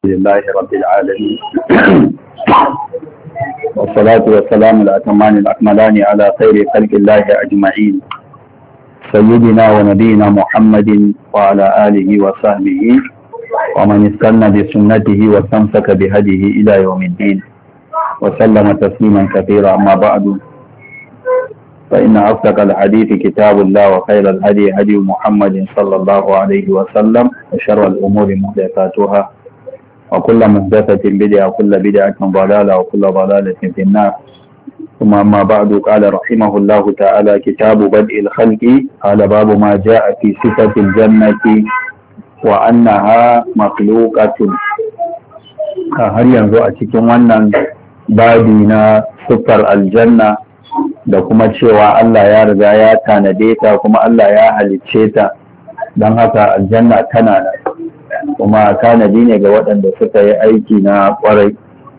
لله رب العالمين والصلاة والسلام الأتمان الأكملان على خير خلق الله أجمعين سيدنا ونبينا محمد وعلى آله وصحبه ومن استنى بسنته واستمسك بهديه إلى يوم الدين وسلم تسليما كثيرا. أما بعد فإن أصدق الحديث كتاب الله وخير الهدي هدي محمد صلى الله عليه وسلم وشر الأمور محدثاتها وكل محدثة بدعة وكل بدعة ضلالة وكل ضلالة في النار. ثم أما بعد قال رحمه الله تعالى كتاب بدء الخلق قال باب ما جاء في صفة الجنة وأنها مخلوقة. har yanzu a cikin wannan babi na siffar aljanna da kuma cewa Allah ya riga ya tanade ta kuma Allah ya halicce ta, don haka aljanna tana nan kuma tanadi ne ga waɗanda suka yi aiki na ƙwarai.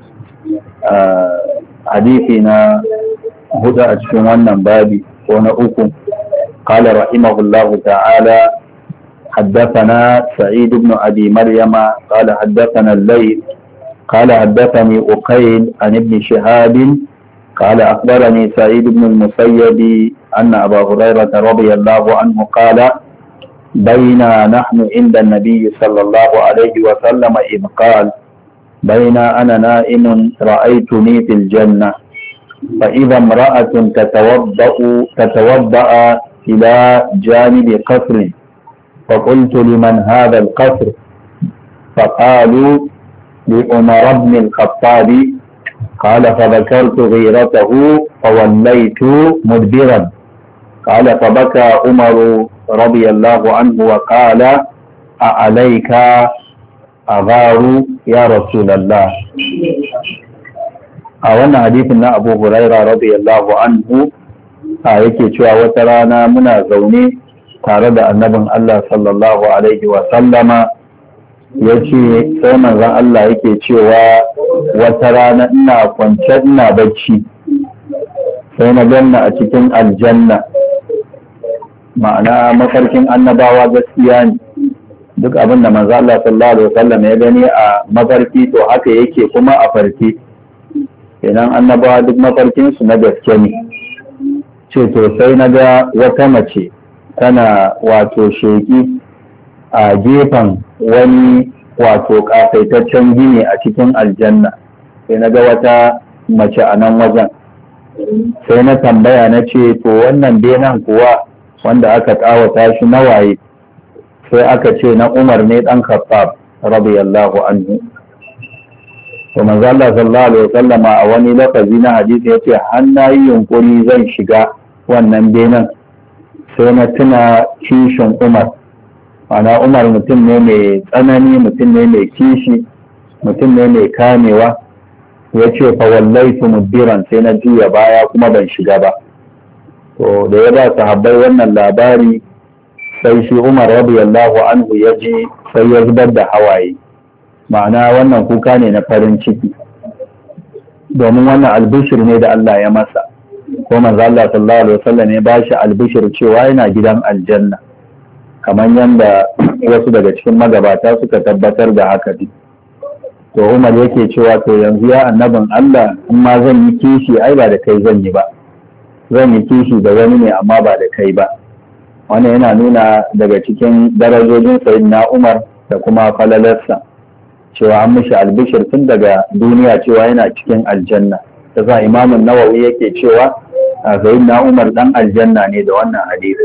Hadisi na hudu a cikin wannan babi ko na uku, qala rahimahullahu ta'ala حدثنا سعيد بن أبي مريم قال حدثنا الليث قال حدثني أقيل عن ابن شهاب قال أخبرني سعيد بن المسيب أن أبا هريرة رضي الله عنه قال بينا نحن عند النبي صلى الله عليه وسلم إذ قال بينا أنا نائم رأيتني في الجنة فإذا امرأة تتوضأ إلى جانب قصر فقلت لمن هذا القصر فقالوا لعمر بن الخطاب قال فذكرت غيرته فوليت مدبرا قال فبكى عمر رضي الله عنه وقال أعليك أغار يا رسول الله. أولا حديثنا أبو هريرة رضي الله عنه yake cewa wata rana muna zaune tare da annabin Allah sallallahu alaihi wa sallama, ya ce sai manzon Allah yake cewa wata rana ina kwance ina bacci sai na ganna a cikin aljanna. Ma'ana mafarkin annabawa gaskiya ne, duk abin da manzon Allah sallallahu alaihi wa sallam ya gani a mafarki to haka yake kuma a farke. Idan annabawa duk mafarkinsu na gaske ne. Ce to sai na ga wata mace tana wato sheƙi a gefen wani wato ƙasaitaccen gini a cikin aljanna. Sai na ga wata mace a nan wajen, sai na tambaya na ce to wannan benan kuwa wanda aka ƙawata shi na waye? Sai aka ce na Umar ne ɗan Khattab radiyallahu anhu. To manzo Allah sallallahu alaihi wasallam a wani lafazi na hadisi yace har na yi yunkuri zan shiga wannan benan, sai na tuna kishin Umar. Ana Umar mutum ne mai tsanani, mutum ne mai kishi, mutum ne mai kamewa. Ya ce fa wallaitu mudbiran, sai na juya baya kuma ban shiga ba. To da ya ba sahabbai wannan labari, sai shi Umar radiyallahu anhu ya ji sai ya zubar da hawaye. Ma'ana wannan kuka ne na farin ciki, domin wannan albishir ne da Allah ya masa. Ko manzo Allah sallallahu alaihi wasallam ya bashi albishir cewa yana gidan aljanna, kamar yadda wasu daga cikin magabata suka tabbatar da haka ne. To Umar yake cewa to yanzu ya annabin Allah, in ma zan yi kishi ai ba da kai zan yi ba, zan yi kishi da wani ne amma ba da kai ba. Wannan yana nuna daga cikin darajojin sayyidina Umar da kuma falalarsa, cewa an mishi albishir tun daga duniya cewa yana cikin aljanna. Ta sa Imamun Nawawi yake cewa sayyidina Umar dan aljanna ne da wannan hadisi.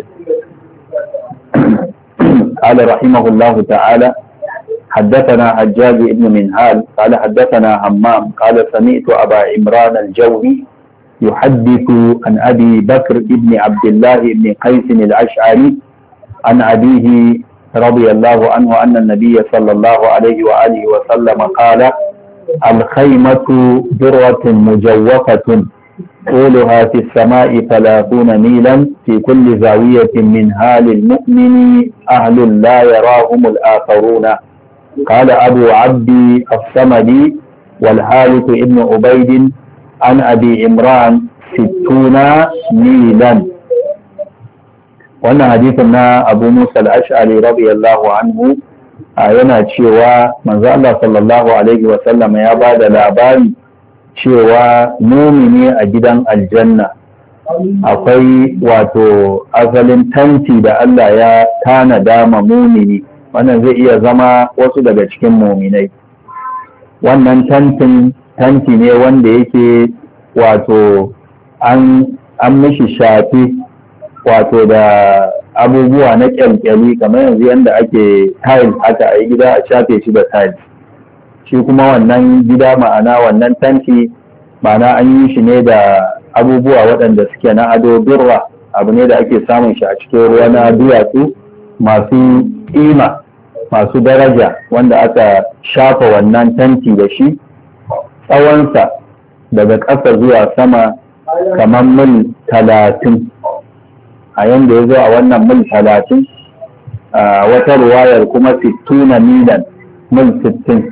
قال رحمه الله تعالى حدثنا حجاج بن منهال قال حدثنا همام قال سمعت أبا عمران الجوهي يحدث عن أبي بكر بن عبد الله بن قيس الأشعري عن أبيه رضي الله عنه أن النبي صلى الله عليه وآله وسلم قال الخيمة ذرة مجوفة طولها في السماء 30 ميلا في كل زاوية منها للمؤمن أهل لا يراهم الآخرون. قال أبو عبد الصمد والحارث ابن عبيد عن أبي عمران 60 ميلا. وانا حديثنا أبو موسى الأشعري رضي الله عنه yana cewa manzo Allah sallallahu alaihi wa sallam ya ba da labari cewa mumini a gidan aljanna akwai wato asalin tanti da Allah ya tanada ma mumini, wannan zai iya zama wasu daga cikin muminai. Wannan tanti ne wanda yake wato an mishi shafi wato da abubuwa na kyalkyali kamar yanzu yadda ake tiles haka a yi gida a shafe shi da tiles. Shi kuma wannan gida ma'ana wannan tanti ma'ana an yi shi ne da abubuwa waɗanda suke na ado durra, abu ne da ake samun shi a cikin ruwa na duwatsu masu ƙima masu daraja wanda aka shafa wannan tanti da shi. Tsawonsa daga ƙasa zuwa sama kamar mil 30, a yanda ya zo a wannan mil 30, wata ruwayar kuma 60 milan, mil 60.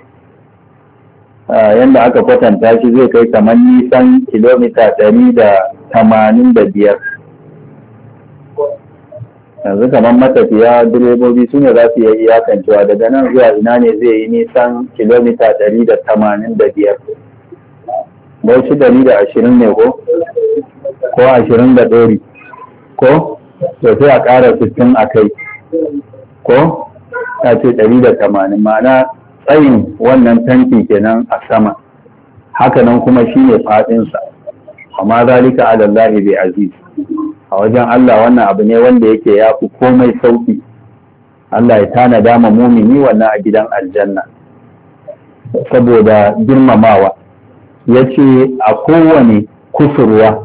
Yanda aka kwatanta shi zai kai kamar nisan kilomita 185. Yanzu kamar matafiya direbobi su ne za su iya iyakancewa daga nan zuwa ina ne zai yi nisan kilomita 185. Bauchi 120 ne ko 20 da ɗori ko to sai a ƙara 60 a kai ko ta ce 180, ma'ana tsayin wannan tanki kenan a sama, hakanan kuma shi ne faɗinsa. Amma zalika ala Allah bi aziz, a wajen Allah wannan abu ne wanda yake ya fi komai sauki. Allah ya tanada ma mumini wannan a gidan aljanna saboda girmamawa. Ya ce a kowane kusurwa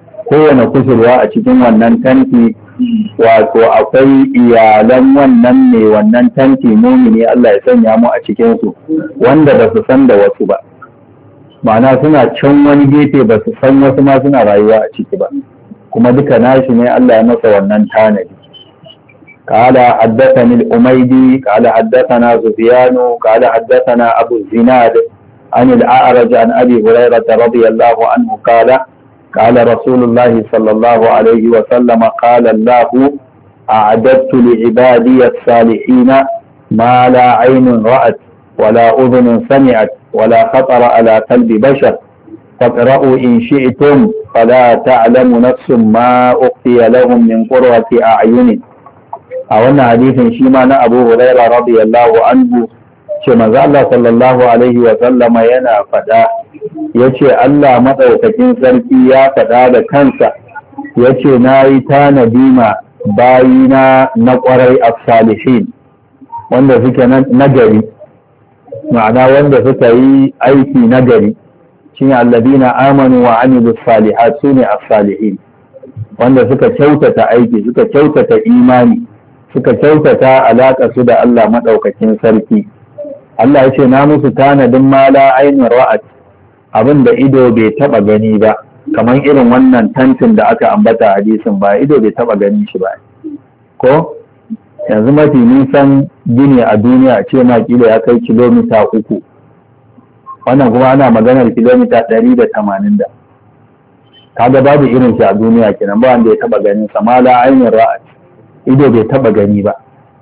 a cikin wannan tanti wato akwai iyalan wannan ne wannan tanti mumini, Allah ya sanya mu a cikinsu, wanda ba su san da wasu ba, ma'ana suna can wani gefe ba su san wasu ma suna rayuwa a ciki ba, kuma duka nashi ne Allah ya masa wannan tanadi. قال حدثني الأميدي قال حدثنا سفيان قال حدثنا أبو الزناد عن الأعرج عن أبي هريرة رضي الله عنه قال قال رسول الله صلى الله عليه وسلم قال الله أعددت لعبادي الصالحين ما لا عين رأت ولا أذن سمعت ولا خطر على قلب بشر فاقرأوا إن شئتم فلا تعلم نفس ما أخفي لهم من قرة أعين. أولنا حديث شيما أبو هريرة رضي الله عنه كما الله صلى الله عليه وسلم ينا فدا yace Allah madaukakin sarki ya faɗa da kansa yace nayi tanadi ma bayina na ƙwarai as-salihin wanda suke nagari, ma'ana wanda suka yi aiki nagari, shine alladina amanu wa amilus salihat, sune as-salihin wanda suka kyautata aiki, suka kyautata imani, suka kyautata alaƙa su da Allah madaukakin sarki. Allah yace na musu tanadin ma la ainin ra'at, abin da ido bai taba gani ba, kamar irin wannan tantin da aka ambata hadisin ba, ido bai taba gani shi ba. Ko yanzu mafi nisan gini a duniya a ce ma kila ya kai kilomita 3, wannan kuma ana maganar kilomita 180 da, kaga babu irin shi a duniya kenan, ba wanda ya taba ganin sa, ma la ainin ra'at, ido bai taba gani ba.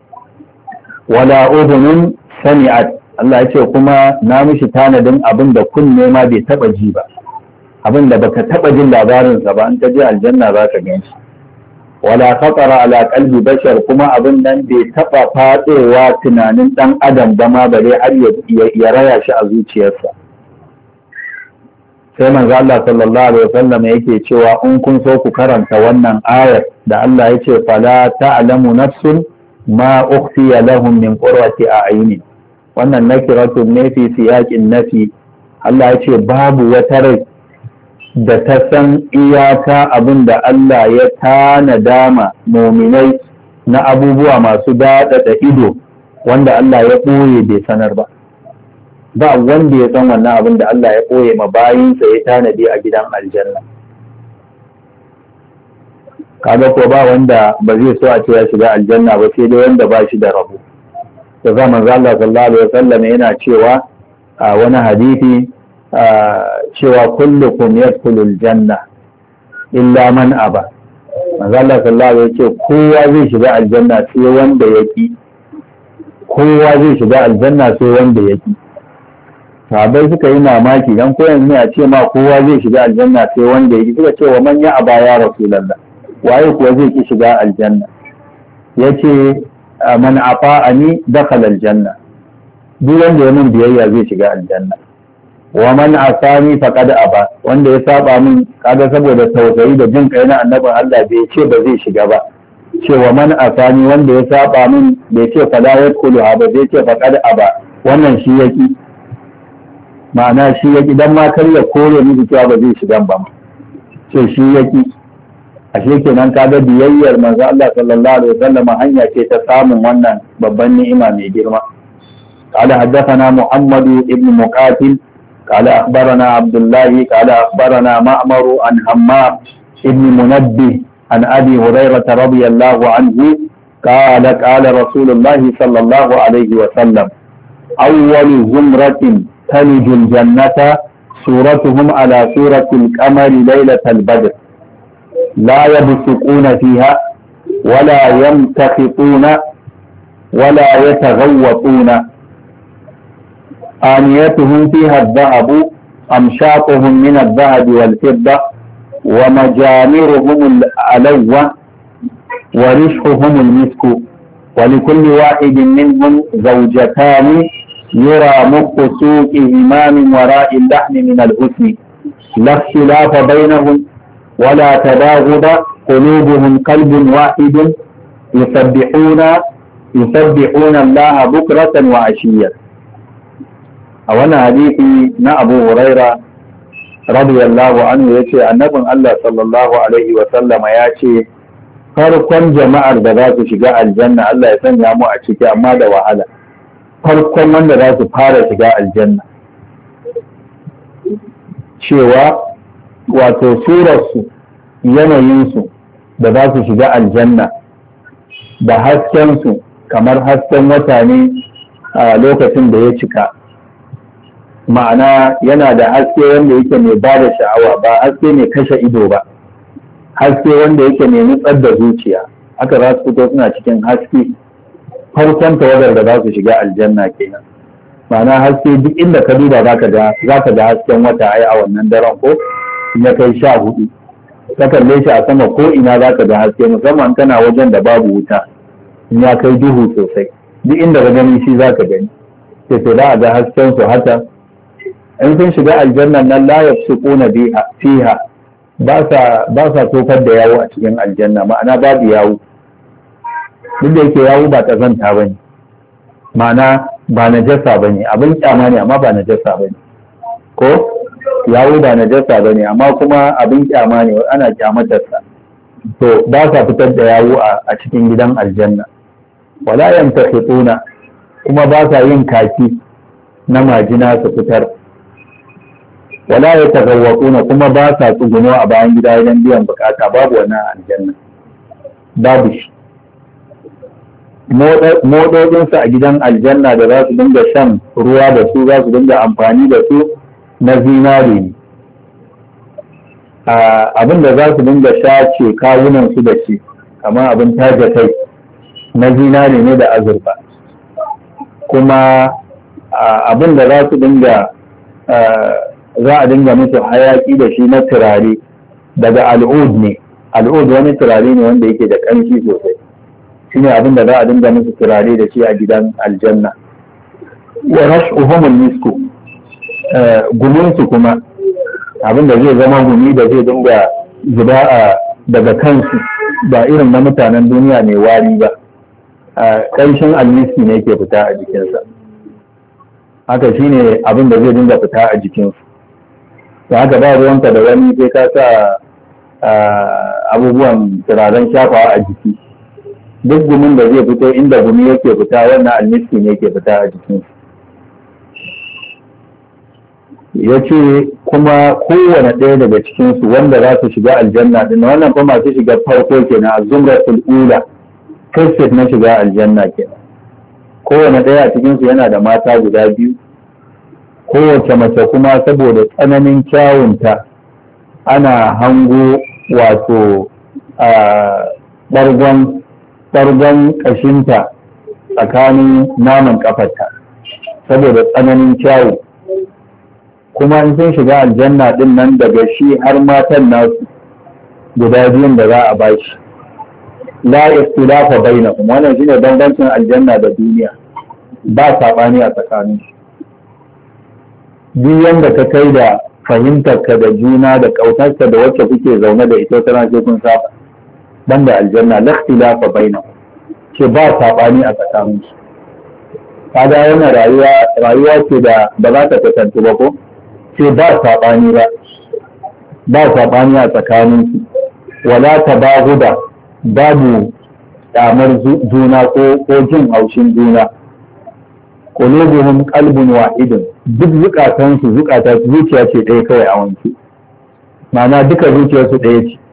Wala udhunun sami'at, Allah ya ce kuma na mishi tanadin abin da kunne ma bai taba ji ba, abin da baka taba jin labarinsa ba, an ta je aljanna za ka gan shi. Wala khatara ala qalbi bashar, kuma abin nan bai taba fatsewa tunanin dan adam ba ma bare har ya raya shi a zuciyarsa. Sai manzo Allah sallallahu alaihi wasallam yake cewa in kun so ku karanta wannan ayar da Allah ya ce fala ta'lamu nafsun ma ukhfiya lahum min qurrati a'yunin, wannan nakiratun ne fi siyaƙin nafi. Allah ya ce babu wata rai da ta san iyaka abin da Allah ya tanada ma muminai na abubuwa masu daɗaɗa ido wanda Allah ya ɓoye bai sanar ba. Ba wanda ya san wannan abin da Allah ya ɓoye ma bayinsa ya tanadi a gidan aljanna. Kaga ko ba wanda ba zai so a ce ya shiga aljanna ba, sai dai wanda ba shi da rabo. Da za manzo Allah sallallahu alaihi wasallam yana cewa a wani hadisi cewa kullukum yadkhulul janna illa man aba. Manzo Allah sallallahu alaihi wasallam yace kowa zai shiga aljanna sai wanda yaki, kowa zai shiga aljanna sai wanda ya ki. Sahabbai suka yi mamaki dan ko yanzu ne a ce ma kowa zai shiga aljanna sai wanda ya ki, suka ce wa man ya aba ya rasulullah, waye kuwa zai ki shiga aljanna? Yace man afa'ani dakhala aljanna, duk wanda ya min biyayya zai shiga aljanna. Wa man asani faqad aba, wanda ya saba min, kaga saboda tausayi da jin kai na annabin Allah bai ce ba zai shiga ba, ce wa man asani wanda ya saba min bai ce fala yadkhulu ba, zai ce faqad aba, wannan shi yaki, ma'ana shi yaki dan ma kar ya kore miki cewa ba zai shiga ba, ce shi yaki. Ashe kenan kaga biyayyar manzo Allah sallallahu alaihi wasallam hanya ce ta samun wannan babban ni'ima mai girma. قال حدثنا محمد بن مقاتل قال أخبرنا عبد الله قال أخبرنا معمر عن حمام بن منبه عن أبي هريرة رضي الله عنه قال قال رسول الله صلى الله عليه وسلم أول زمرة تلج الجنة سورتهم على سورة القمر ليلة البدر لا يبصقون فيها ولا يمتخطون ولا يتغوطون آنيتهم فيها الذهب أمشاطهم من الذهب والفضة ومجامرهم الألوة ورشحهم المسك ولكل واحد منهم زوجتان يرى مخ سوقهما من وراء اللحم من الحسن لا اختلاف بينهم ولا تباغض قلوبهم قلب واحد يسبحون الله بكرة وعشية. a wannan hadisi na Abu Huraira radiyallahu anhu yace annabin Allah sallallahu alaihi wa sallama yace farkon jama'ar da za su shiga aljanna, Allah ya sanya mu a ciki amma da wahala, farkon wanda za su fara shiga aljanna cewa wato surarsu, yanayinsu da za su shiga aljanna da haskensu kamar hasken wata ne a lokacin da ya cika, ma'ana yana da haske wanda yake mai ba da sha'awa, ba haske mai kashe ido ba, haske wanda yake mai nutsar da zuciya. Haka za su fito suna cikin haske, farkon tawagar da za su shiga aljanna kenan. Ma'ana haske duk inda ka duba za ka ga hasken wata ai a wannan daren ko ya kai 14, ka kalle shi a sama ko ina za ka ga haske, musamman kana wajen da babu wuta, in ya kai duhu sosai, duk inda ka gani shi za ka gani. Sai za a ga hasken su haka. In sun shiga aljannan nan la yafsuquna fiha, ba sa tofar da yawo a cikin aljanna, ma'ana babu yawo. Duk da yake yawo ba kazanta bane, ma'ana ba najasa bane, abin kyama ne amma ba najasa bane, ko yawo ba najasa bane amma kuma abin kyama ne, ana kyamatarsa. To ba sa fitar da yawo a cikin gidan aljanna. Wala yamtakhituna, kuma ba sa yin kaki na majina su fitar. Wala ya tagawwaquna, kuma ba sa tsuguno a bayan gida idan biyan bukata, babu wannan aljanna, babu shi. Mododinsu a gidan aljanna da za su dinga shan ruwa da su, za su dinga amfani da su na zinare ne. Abin da za su dinga shace kawunan su da shi kamar abin taja kai na zinare ne da azurfa. Kuma abin da za su dinga za a dinga musu hayaki da shi na turare daga al'ud ne. Al'ud wani turare ne wanda yake da ƙarfi sosai, shi ne abin da za a dinga musu turare da shi a gidan aljanna. Wa rash'uhumul misku, guminsu kuma abin da zai zama gumi da zai dinga zuba daga kansu, ba irin na mutanen duniya mai wari ba, ƙanshin almiski ne ke fita a jikinsa. Haka shi ne abin da zai dinga fita a jikinsu. Da haka ba ruwanka da wani sai ka sa abubuwan turaren shafawa a jiki. Duk gumin da zai fito inda gumi yake fita, wannan almiski ne ke fita a jikinsu. Ya ce kuma kowane ɗaya daga cikinsu wanda za su shiga aljanna din, wannan kuma masu shiga farko kenan, az-zumratul ula, kasif na shiga aljanna kenan. Kowane ɗaya a cikinsu yana da mata guda biyu, kowace mace kuma saboda tsananin kyawunta ana hango wato ɓargon ƙashinta tsakanin naman kafarta saboda tsananin kyawu, kuma in sun shiga aljanna din nan daga shi har matan nasu guda biyun da za a bashi la ikhtilafa bainahum. Wannan shine bambancin aljanna da duniya, ba sabani a tsakanin su. Duk yanda ka kai da fahimtarka da juna da kautarka da wacce kuke zaune da ita tana ce kun saba, banda aljanna la ikhtilafa bainahum, ce ba sabani a tsakanin su. Kaga yana rayuwa ce da ba za ta kasance ba ko ce ba sabani ba sabani a tsakanin su. Wala tabahuda, babu damar juna ko jin haushin juna. Qulubuhum qalbun wahidun, duk zuciya ce ɗaya kawai a wanke, ma'ana duka zuciyarsu ɗaya ce.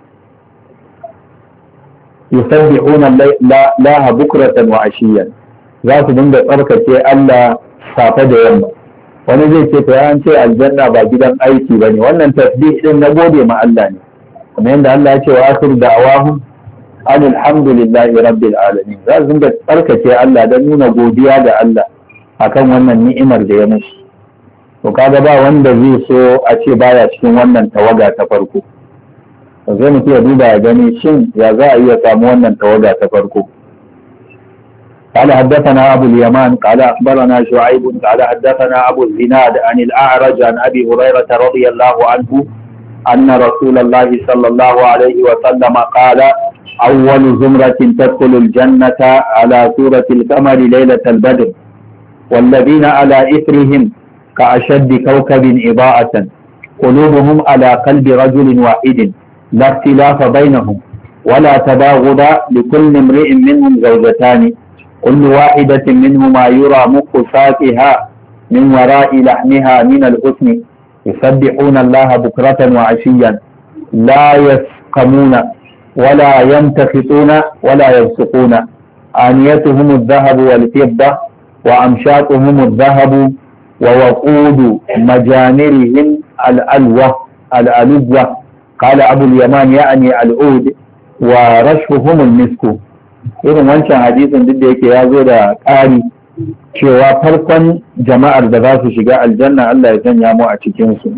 yusabbihuna laha bukratan wa ashiyan, za su dinga tsarkake Allah safe da yamma. Wani zai ce to an ce aljanna ba gidan aiki bane, wannan tasbih din na gode ma Allah ne, kamar yadda Allah ya ce wa akhir da'awahum alhamdulillahi rabbil alamin. Za su dinga tsarkake Allah don nuna godiya ga Allah akan wannan ni'imar da ya musu. To kaga ba wanda zai so a ce baya cikin wannan tawaga ta farko. Zai mutu ya duba ya gani shin ya za a iya samu wannan tawaga ta farko. قال حدثنا أبو اليمان قال أخبرنا شعيب قال حدثنا أبو الزناد عن الأعرج عن أبي هريرة رضي الله عنه أن رسول الله صلى الله عليه وسلم قال أول زمرة تدخل الجنة على سورة القمر ليلة البدر والذين على إثرهم كأشد كوكب إضاءة قلوبهم على قلب رجل واحد لا اختلاف بينهم ولا تباغض لكل امرئ منهم زوجتان كل واحدة منهما يرى مخ ساقها من وراء لحمها من الحسن يسبحون الله بكرة وعشيا لا يسقمون ولا ينتخطون ولا يبصقون آنيتهم الذهب والفضة وأمشاطهم الذهب ووقود مجامرهم الألوة قال أبو اليمان يعني العود ورشفهم المسك. irin wancan hadisin duk da yake ya zo da ƙari cewa farkon jama'ar da za su shiga aljanna Allah ya sanya mu a cikinsu,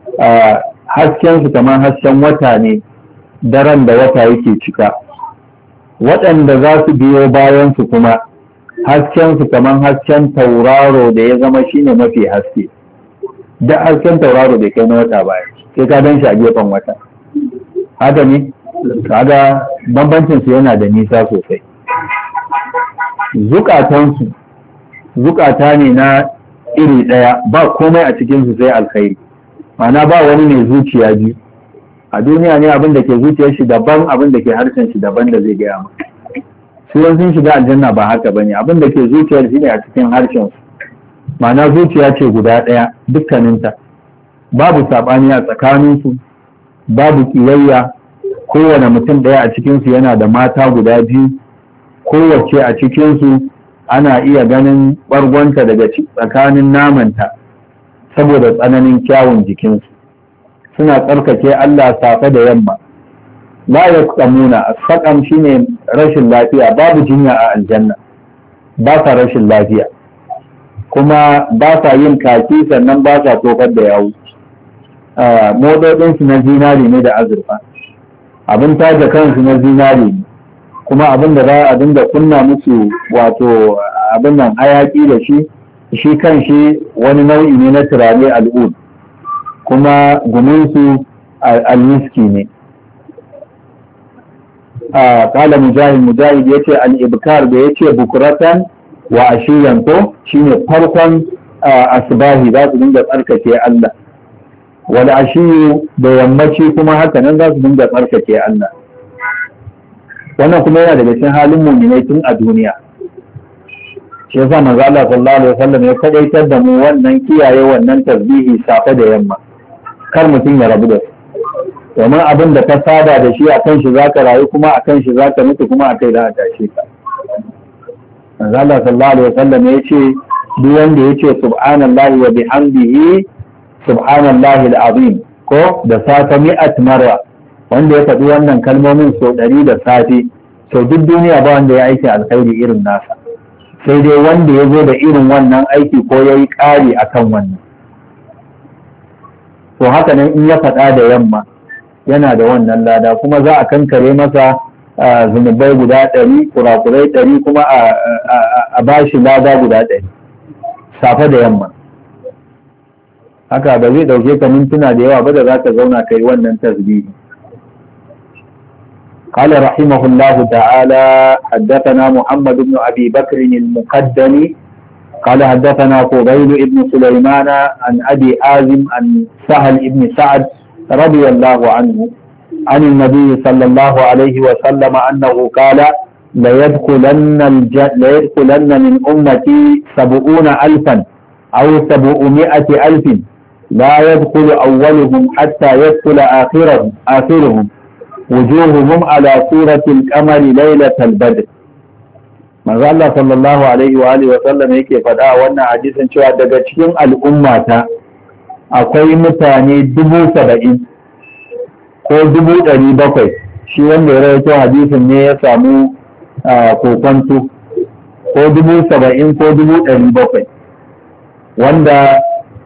haskensu kamar hasken wata ne daren da wata yake cika. Waɗanda za su biyo bayansu kuma haskensu kamar hasken tauraro da ya zama shine mafi haske. Da hasken tauraro bai kai na wata baya, sai ka dan shi a gefen wata. Haka ne? Kaga bambancin su yana da nisa sosai. Zukata ne na iri ɗaya, ba komai a cikin su sai alkhairi, ma'ana ba wani mai zuciya biyu a duniya. Ne abin da ke zuciyar shi daban, abin da ke harshen shi daban da zai gaya ma. Su sun shiga aljanna ba haka bane, abin da ke zuciyar shi ne a cikin harshen su, ma'ana zuciya ce guda ɗaya dukkaninta, babu saɓani a tsakaninsu, babu ƙiyayya. Kowane mutum ɗaya a cikinsu yana da mata guda biyu, kowace a cikinsu ana iya ganin ɓargonta daga tsakanin namanta saboda tsananin kyawun jikinsu. Suna tsarkake Allah safe da yamma. La yaqamuna, as-saqam shine rashin lafiya, babu jinya a aljanna, ba sa rashin lafiya, kuma ba sa yin kaki, sannan ba sa tofar da yawu. Mododinsu na zinari ne da azurfa, abin taje kansu na zinari ne, kuma abin da za a dinga kunna musu wato abin nan hayaki da shi kan shi wani nau'i ne na turare al'ud, kuma guminsu al-miski ne. Kala mujahid ya ce al-ibkar da ya ce bukuratan wa ashiyan ko shine farkon asbahi za su dinga tsarkake Allah, wal ashiyu da yammaci kuma haka nan za su dinga tsarkake Allah. Wannan kuma yana daga cikin halin mu'minai tun a duniya. Shi yasa manzo Allah sallallahu alaihi wasallam ya kadaitar da mu wannan kiyaye wannan tasbihi safe da yamma, kar mutum ya rabu da su, domin abin da ka saba da shi akan shi zaka rayu, kuma akan shi zaka mutu, kuma akai za a tashe ka. Manzo Allah sallallahu alaihi wasallam ya ce duk wanda ya ce subhanallahi wa bihamdihi subhanallahi al-azim ko da safe 100 marra, wanda ya faɗi wannan kalmomin sau 100 da safe, sau duk duniya ba wanda ya aiki alkhairi irin nasa. sai dai wanda ya zo da irin wannan aiki ko ya yi ƙari a kan wannan. To haka nan in ya faɗa da yamma yana da wannan lada, kuma za a kankare masa zunubai guda 100, kurakurai 100, kuma a ba shi lada guda 100 safe da yamma. Haka ba zai ɗauke ka mintuna da yawa ba da za ka zauna kai wannan tasbihi. قال رحمه الله تعالى حدثنا محمد بن أبي بكر المقدمي قال حدثنا فضيل بن سليمان عن أبي حازم عن سهل بن سعد رضي الله عنه عن النبي صلى الله عليه وسلم أنه قال ليدخلن من أمتي 70,000 أو 700,000 لا يدخل أولهم حتى يدخل آخرهم وجوههم على صورة القمر ليلة البدر. manzo Allah sallallahu alaihi wa alihi wa sallam yake faɗa wannan hadisin cewa daga cikin al'ummata akwai mutane 70,000 ko 700,000. Shi wanda ya rawaito hadisin ne ya samu kokonto, ko 70,000 ko 700,000, wanda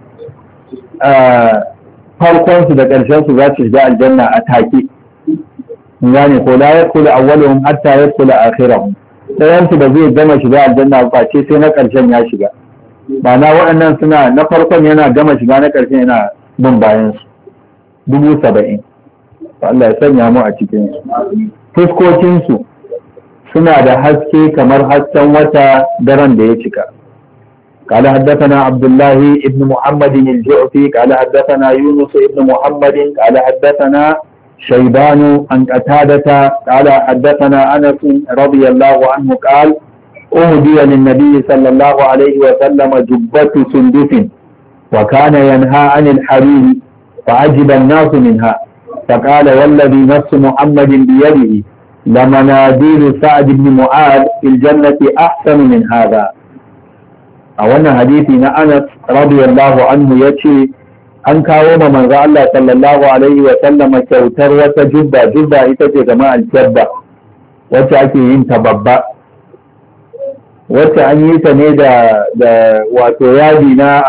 farkonsu da ƙarshensu za su shiga aljanna a take. Gane ko la yadkhulu awwaluhum hatta yadkhula akhirahum, ɗayansu da zai gama shiga aljanna ba ce sai na ƙarshen ya shiga. Ma'ana waɗannan suna na farkon yana gama shiga, na ƙarshen yana bin bayan su. 70,000. Allah ya sanya mu a cikin su. Fuskokin su suna da haske kamar hasken wata daren da ya cika. قال حدثنا عبد الله بن محمد الجعفي قال حدثنا يونس بن محمد قال حدثنا شيبان عن قتادة قال حدثنا أنس رضي الله عنه قال أهدي للنبي صلى الله عليه وسلم جبة سندس وكان ينهى عن الحرير فعجب الناس منها فقال والذي نفس محمد بيده لمناديل سعد بن معاذ في الجنة أحسن من هذا. أولا حديثنا أنس رضي الله عنه يتي an kawo ma manzo Allah sallallahu alaihi wa sallama kyautar wata jubba ita ce kamar alkabba wacce ake yin ta babba, wacce an yi ta ne da wato yadi na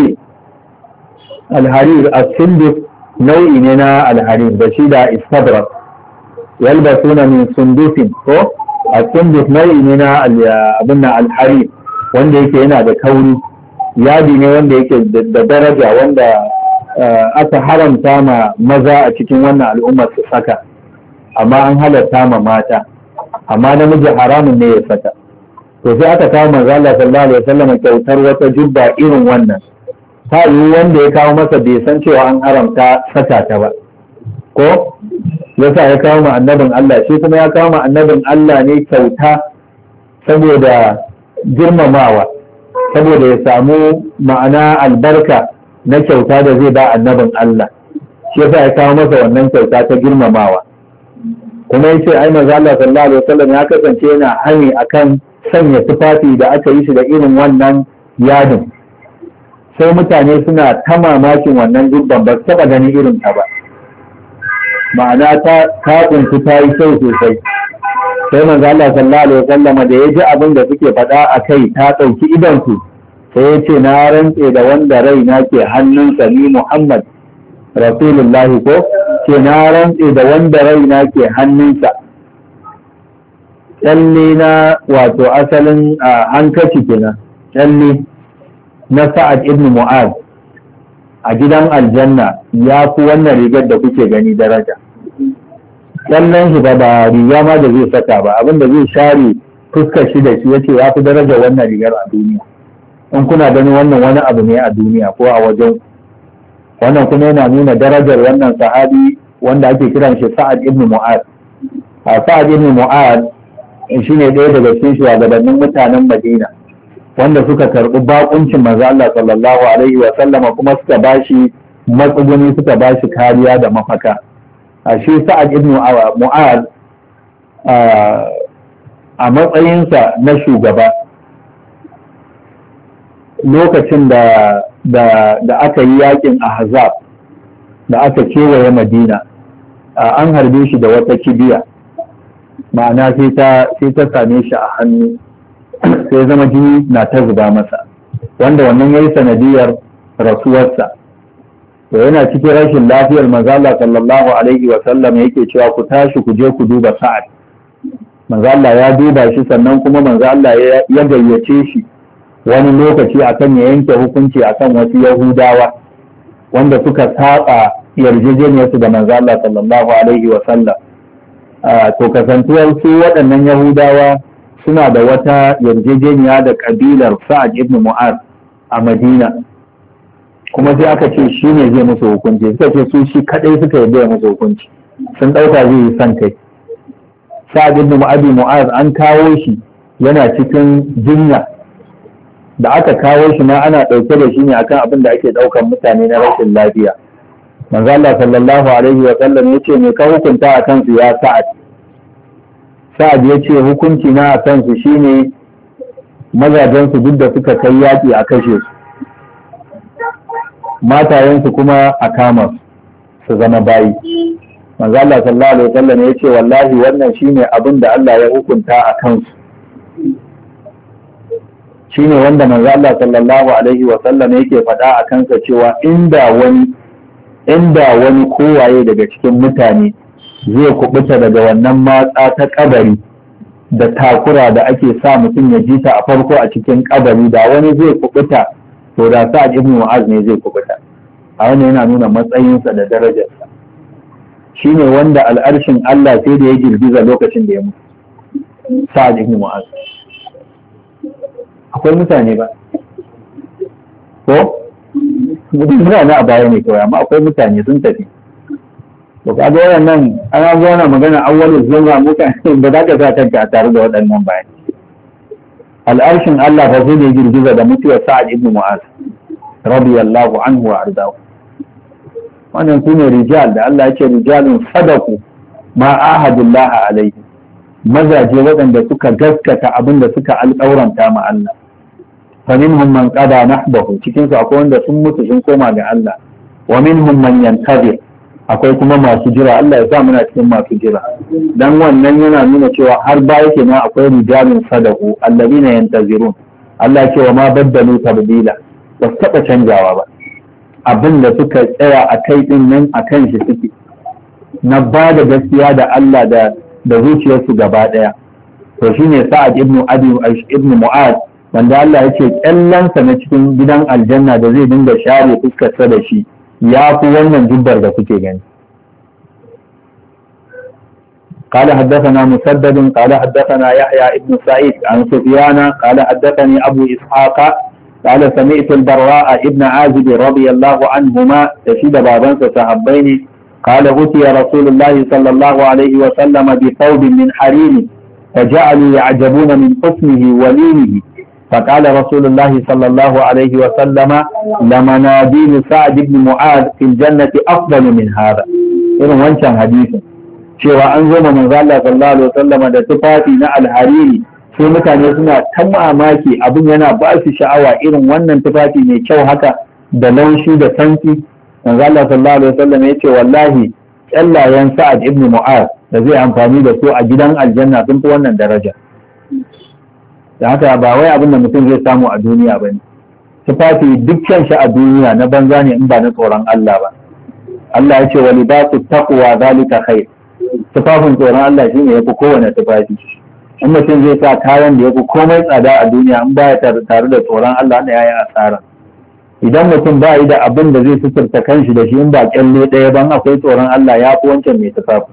alharir as-sundus nau'i ne na alharir da shi da istabrak yalbasuna min sundusin, ko as-sundus nau'i ne na abin na alharir wanda yake yana da kauri, yadi ne wanda yake da daraja, wanda aka haramta ma maza a cikin wannan al'ummar su saka, amma an halatta ma mata, amma namiji haramun ne ya saka. To sai aka kawo manzo Allah sallallahu alaihi wasallam kyautar wata jubba irin wannan. Ta yi wanda ya kawo masa bai san cewa an haramta saka ta ba, ko yasa ya kawo ma annabin Allah, shi kuma ya kawo ma annabin Allah ne kyauta saboda girmamawa, saboda ya samu ma'ana albarka na kyauta da zai ba annabin Allah, shi yasa ya kawo masa wannan kyauta ta girmamawa. Kuma yace ai manzo Allah sallallahu alaihi wasallam ya kasance yana hani akan sanya tufafi da aka yi shi da irin wannan yadin, sai mutane suna ta mamakin wannan dubban, ba su taba ganin irin ta ba, ma'ana ta kunsu ta yi kyau sosai. Sai manzo Allah sallallahu alaihi wasallam da ya ji abin da suke faɗa a kai ta ɗauki idonsu, sai ya ce na rantse da wanda raina ke hannunsa, ni Muhammad Rasulullahi, ko ce na rantse da wanda raina ke hannunsa, kyalle na wato asalin hankaci kenan, kyalle na Sa'ad ibn Mu'az a gidan aljanna ya fi wannan rigar da kuke gani daraja. Kyallen shi ba riga ma da zai saka ba, abinda zai share fuskar shi da shi yace ya fi daraja wannan rigar a duniya. In kuna ganin wannan wani abu ne a duniya ko a wajen, wannan kuma yana nuna darajar wannan sahabi wanda ake kiran shi Sa'ad ibn Mu'az. Sa'ad ibn Mu'az shi ne ɗaya daga cikin shugabannin mutanen Madina wanda suka karɓi bakuncin manzo Allah sallallahu alaihi wa sallama, kuma suka bashi matsuguni, suka bashi kariya da mafaka. Shi Sa'ad ibn Mu'az a matsayinsa na shugaba, lokacin da aka yi yakin Ahzab, da aka kewaye Madina, an harbe shi da wata kibiya, ma'ana sai ta same shi a hannu, sai zama jini na ta zuba masa, wanda wannan ya yi sanadiyar rasuwarsa. To yana cikin rashin lafiyar manzo Allah sallallahu alaihi wa sallam yake cewa ku tashi ku je ku duba Sa'ad. Manzo Allah ya duba shi, sannan kuma manzo Allah ya gayyace shi wani lokaci akan ya yanke hukunci akan wasu Yahudawa wanda suka saba yarjejeniyarsu da manzo Allah sallallahu alaihi wa sallam. To kasantuwar su waɗannan Yahudawa suna da wata yarjejeniya da kabilar Sa'ad ibn Mu'az a Madina, kuma sai aka ce shi ne zai musu hukunci. Suka ce su shi kadai suka yarda musu hukunci, sun ɗauka zai yi son kai. Sa'ad ibn Mu'az an kawo shi yana cikin jinya, da aka kawo shi ma ana ɗauke da shi ne akan abin da ake ɗaukan mutane na rashin lafiya. Manzo Allah sallallahu alaihi wa sallam yace me ka hukunta a kansu ya Sa'ad? Sa'ad yace hukunci na a kansu shine mazajen su duk da suka kai yaki a kashe su, matayen su kuma a kama su zama bayi. Manzo Allah sallallahu alaihi wa sallam yace wallahi wannan shine abin da Allah ya hukunta a kansu, shine wanda manzo Allah sallallahu alaihi wa sallam yake faɗa a kansa cewa inda wani kowaye daga cikin mutane zai kubuta daga wannan matsa ta kabari da takura da ake sa mutum ya ji ta a farko a cikin kabari, da wani zai kubuta to da Sa'ad ibn Mu'az ne zai kubuta. A wannan yana nuna matsayinsa da darajarsa, shine wanda al'arshin Allah sai da ya girgiza lokacin da ya mutu. Sa'ad ibn Mu'az akwai mutane ba ko mutum suna na a baya ne kawai, amma akwai mutane sun tafi. To kaga waɗannan ana zo na magana awwalul zumra mutane da zaka sa kanka a tare da waɗannan bayan. Al'arshin Allah fa sai da girgiza da mutuwar Sa'ad ibn Mu'az radiyallahu anhu wa ardahu. Wannan sune rijal da Allah yake rijalun sadaku ma ahadullah alaihi, mazaje waɗanda suka gaskata abin da suka alƙauranta ma Allah. فمنهم من قضى نحبه, cikin su akwai wanda sun mutu sun koma ga Allah. Wa minhum man yantazir, akwai kuma masu jira. Allah ya sa muna cikin masu jira, dan wannan yana nuna cewa har baya kenan akwai rijalun sadaku alladina yantazirun. Allah ya ce wa ma baddalu tabdila, ba su taɓa canjawa ba, abin da suka tsaya a kai din nan a kan shi suke, na ba da gaskiya da Allah da zuciyarsu gaba ɗaya. To shine Sa'ad ibn Mu'az, wanda Allah ya ce ƙyallansa na cikin gidan aljanna da zai dinga share fuskarsa da shi ya fi wannan jubbar da kuke gani. قال حدثنا مسدد قال حدثنا يحيى ابن سعيد عن سفيان قال حدثني أبو إسحاق قال سمعت البراء ابن عازب رضي الله عنهما تشيد بابا صحابين قال أتي رسول الله صلى الله عليه وسلم بثوب من حرير فجعلوا يعجبون من حسنه ولينه فقال رسول الله صلى الله عليه وسلم لمناديل سعد بن معاذ في الجنة أفضل من هذا. إذن وانشان حديث cewa an zo ma manzo Allah sallallahu alaihi wasallam da tufafi na alhariri, sai mutane suna ta mamaki, abin yana ba su sha'awa, irin wannan tufafi mai kyau haka da laushi da santi. Manzo Allah sallallahu alaihi wasallam ya ce wallahi kyallayen Sa'ad ibn Mu'az da zai amfani da su a gidan aljanna sun fi wannan daraja. Da haka ba wai abin da mutum zai samu a duniya ba ne. Tufafi dukkan shi a duniya na banza ne in ba na tsoron Allah ba. Allah ya ce wa libasu taqwa zalika khair. Tufafin tsoron Allah shine yafi kowane tufafi. In mutum zai sa kayan da yafi komai tsada a duniya in baya tare da tsoron Allah ne yayi asara. Idan mutum ba yi da abin da zai suturta kanshi da shi in ba kyalle ɗaya ban akwai tsoron Allah ya fi wancan mai tufafi.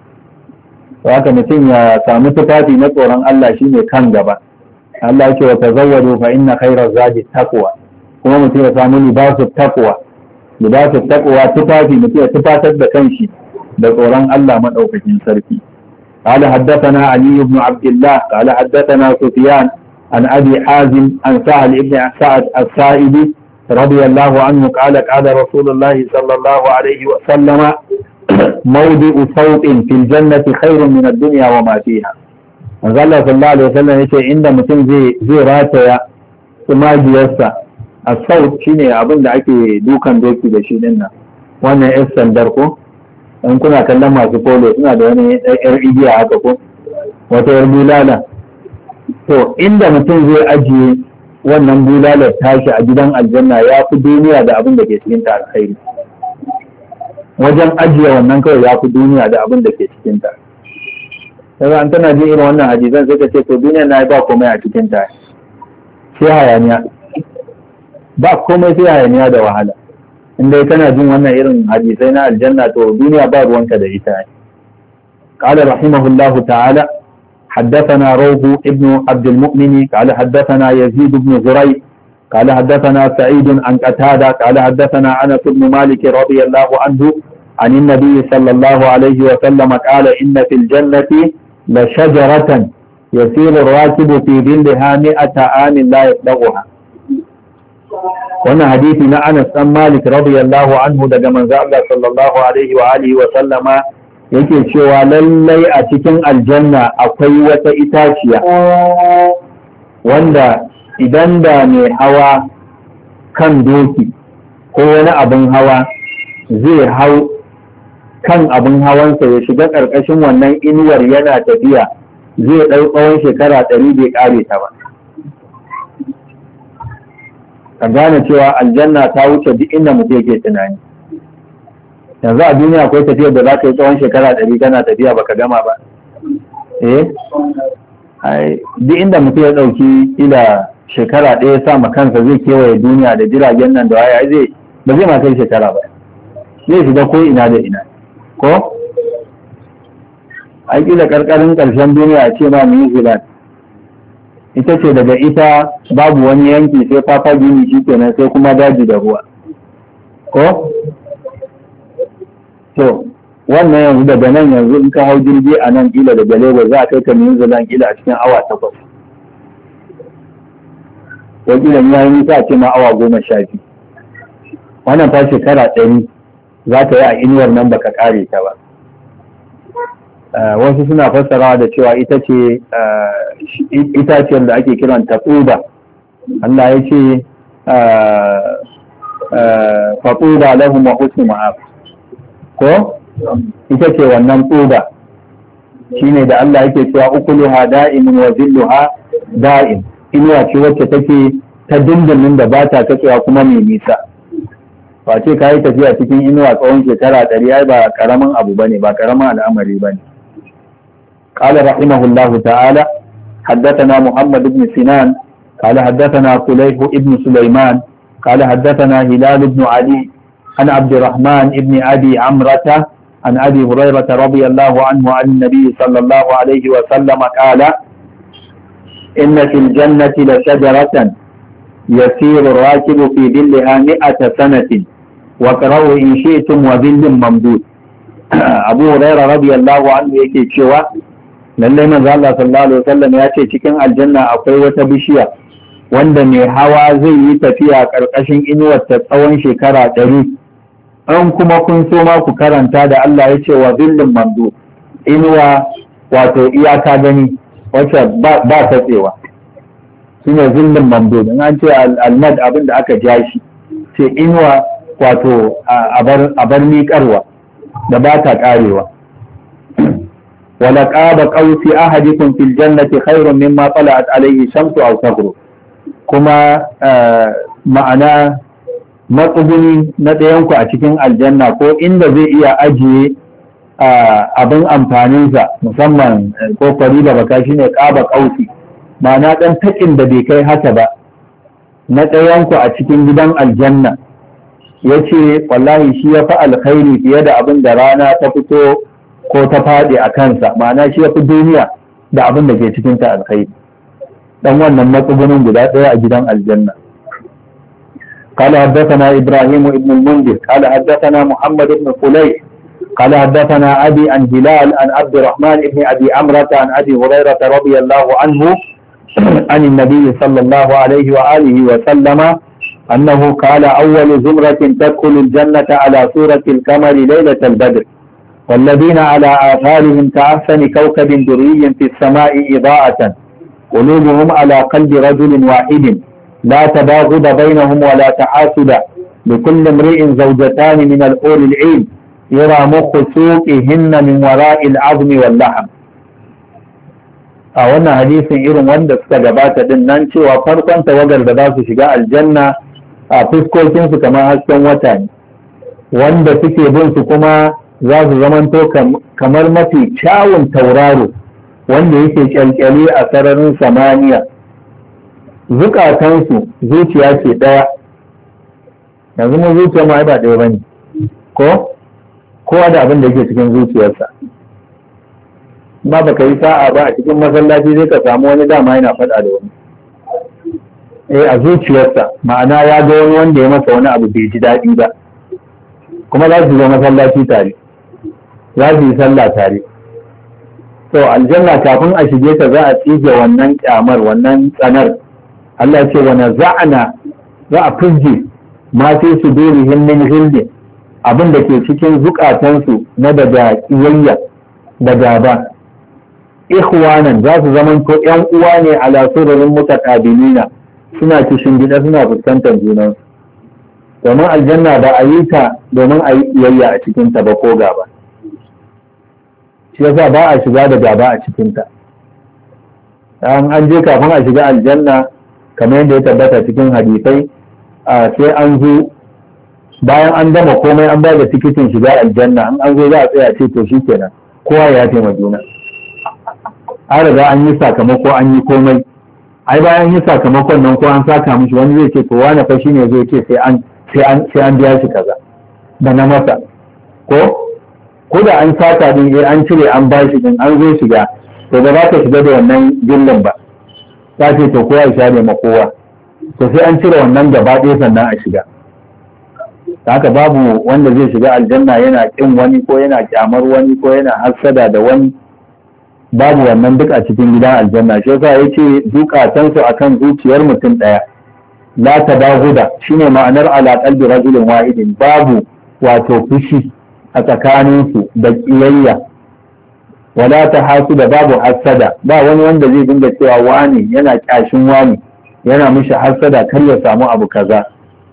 Haka mutum ya samu tufafi na tsoron Allah shine kan gaba. Allah ya ce wa tazawwadu fa inna khayra zadi taqwa, kuma mutum ya samu libasu taqwa. Libasu taqwa tufafi mutum ya tufatar da kanshi da tsoron Allah madaukakin sarki. قال حدثنا علي بن عبد الله قال حدثنا سفيان عن أبي حازم عن سهل بن سعد السائبي رضي الله عنه قال قال رسول الله صلى الله عليه وسلم موضع صوت في الجنة خير من الدنيا وما فيها. manzo Allah sallallahu alaihi wasallam yace inda mutum zai rataya tsumagiyarsa, a saut shine abin da ake dukan doki da shi din nan, wannan yar sandar ko in kuna kallon masu polo suna da wani yar igiya haka ko wata yar bulala, to inda mutum zai ajiye wannan bulalar tashi a gidan aljanna ya fi duniya da abin da ke cikin ta alkhairi. Wajen ajiye wannan kawai ya fi duniya da abin da ke cikin ta. Sai an tana jin irin wannan hadisan sai ka ce to duniya na ba komai a cikin ta, sai hayaniya, ba komai sai hayaniya da wahala. In dai kana jin wannan irin hadisai na aljanna to duniya ba ruwanka da ita. قال رحمه الله تعالى حدثنا روح ابن عبد المؤمن قال حدثنا يزيد بن زريع قال حدثنا سعيد عن قتادة قال حدثنا أنس بن مالك رضي الله عنه عن النبي صلى الله عليه وسلم قال إن في الجنة لشجرة يسير الراكب في ظلها 100 عام لا يبلغها. wannan hadisi na Anas dan Malik radiyallahu anhu daga manzo Allah sallallahu alaihi wa alihi wa sallama yake cewa lallai a cikin aljanna akwai wata itaciya wanda idan da mai hawa kan doki ko wani abin hawa zai hau kan abin hawansa ya shiga ƙarƙashin wannan inuwar yana tafiya zai ɗau tsawon shekara 100 bai ƙare ta ba. Ka gane cewa aljanna ta wuce duk inda mutum yake tunani. Yanzu a duniya akwai tafiyar da za ka yi tsawon shekara 100 kana tafiya baka gama ba. Duk inda mutum ya ɗauki ila shekara ɗaya sa ma kansa zai kewaye duniya da jiragen nan da waya ba zai ma kai shekara ba. Zai shiga ko ina da ina. Ko? Ai kila karkarin ƙarshen duniya a ce ma New Zealand. Ita ce daga ita babu wani yanki sai fafa gini shi kenan sai kuma daji da ruwa. Ko? To, wannan yanzu daga nan yanzu in ka hau jirgi a nan kila daga Lagos za a kai ka New Zealand kila a cikin awa 8. Ko kila ya yi nisa a ce ma awa 12. Wannan fa shekara 100 za ka yi a inuwar nan baka kare ta ba. Wasu suna fassarawa da cewa ita ce itaciyar da ake kiranta tsuba. Allah ya ce faquba lahum wa husnu ma'ab. Ko ita ce wannan tsuba shine da Allah yake cewa ukuluha da'imun wa zilluha da'im. Inuwa ce wacce take ta dindindin da ba ta katsewa kuma mai nisa. Ba ce ka yi tafiya cikin inuwa tsawon shekara 100 ai ba karamin abu bane, ba karamin al'amari bane. قال رحمه الله تعالى حدثنا محمد بن سنان قال حدثنا صليح بن سليمان قال حدثنا هلال بن علي عن عبد الرحمن بن أبي عمرة عن أبي هريرة رضي الله عنه عن النبي صلى الله عليه وسلم قال إن في الجنة لشجرة يسير الراكب في ظلها 100 سنة واقرأوا إن شئتم وظل ممدود. أبو هريرة رضي الله عنه yake cewa lallai manzo Allah sallallahu alaihi wasallam ya ce cikin aljanna akwai wata bishiya wanda mai hawa zai yi tafiya karkashin inuwar ta tsawon shekara 100. An kuma kun so ma ku karanta da Allah ya ce wa zillin mamdu, inuwa wato iyaka gani wacce ba tatsewa, shine zillin mamdu. In an ce almad abin da aka ja shi, ce inuwa wato a bar miƙarwa da ba ta ƙarewa. ولقاب قوس أحدكم في الجنة خير مما طلعت عليه الشمس أو تغرب. كما ma'ana matsuguni na ɗayanku a cikin aljanna ko inda zai iya ajiye abin amfaninsa musamman ko kwari da baka shine ƙaba ƙausi, ma'ana ɗan taƙin da bai kai haka ba na ɗayanku a cikin gidan aljanna. Ya ce wallahi shi ya fi alkhairi fiye da abin da rana ta fito ko ta faɗi a kansa, ma'ana shi ya fi duniya da abin da ke cikin ta alkhairi, dan wannan matsugunin guda ɗaya a gidan aljanna. قال حدثنا إبراهيم بن المنذر قال حدثنا محمد بن فليح قال حدثنا أبي عن هلال عن عبد الرحمن بن أبي عمرة عن أبي هريرة رضي الله عنه عن النبي صلى الله عليه وآله وسلم أنه قال أول زمرة تدخل الجنة على صورة القمر ليلة البدر والذين على آثارهم كأحسن كوكب دري في السماء إضاءة قلوبهم على قلب رجل واحد لا تباغض بينهم ولا تحاسد لكل امرئ زوجتان من الحور العين يرى مخ سوقهن من وراء العظم واللحم. a wannan hadisin irin wanda suka gabata din nan cewa farkon tawagar da za su shiga aljanna a fuskokinsu kamar hasken wata ne, wanda suke bin su kuma za su zamanto kamar mafi kyawun tauraro wanda yake kyalkyali a sararin samaniya. Zukatansu zuciya ce ɗaya, yanzu mu zuciya ma ba ɗaya bane ko kowa da abin da yake cikin zuciyarsa. ba baka yi sa'a ba a cikin masallaci zai ka samu wani dama yana faɗa da wani a zuciyarsa, ma'ana ya ga wani wanda ya masa wani abu bai ji daɗi ba, kuma za su zo masallaci tare, za su yi sallah tare. to aljanna kafin a shige ta za a tsige wannan kyamar, wannan tsanar. Allah ce wa naza'na, za a fizge ma fi sudurihim min ghillin, abin da ke cikin zukatansu na daga kiyayya da gaba. Ikhwanan, za su zamanto ƴan uwa ne ala sururin mutaqabilina, suna kishin gida suna fuskantar junansu. Domin aljanna ba a yi ta domin a yi kiyayya a cikinta ba ko gaba, shi yasa ba a shiga da gaba a cikinta. an je kafin a shiga aljanna kamar yadda ya tabbata cikin hadisai, sai an zo bayan an gama komai an ba da tikitin shiga aljanna, an zo za a tsaya ce to shikenan kowa ya taimaka juna, an riga an yi sakamako, an yi komai. ai bayan yi sakamakon nan ko an saka mishi, wani zai ce to wani fa shine zai ce sai an biya shi kaza da na masa, ko da an saka din an cire an bashi din an zo shiga, to ba za ka shiga da wannan gillan ba, ta ce to kowa ya share ma kowa, to sai an cire wannan gaba ɗaya sannan a shiga. haka babu wanda zai shiga aljanna yana kin wani ko yana kyamar wani ko yana hassada da wani, babu wannan duk a cikin gidan aljanna. shi yasa yace zukatansu akan zuciyar mutum ɗaya. la tabaguda shine ma'anar ala qalbi rajulin wahidin, babu wato fushi a tsakaninsu da kiyayya. wala tahasuda, babu hassada, ba wani wanda zai dinga cewa wani yana kyashin wani, yana mishi hassada kar ya samu abu kaza.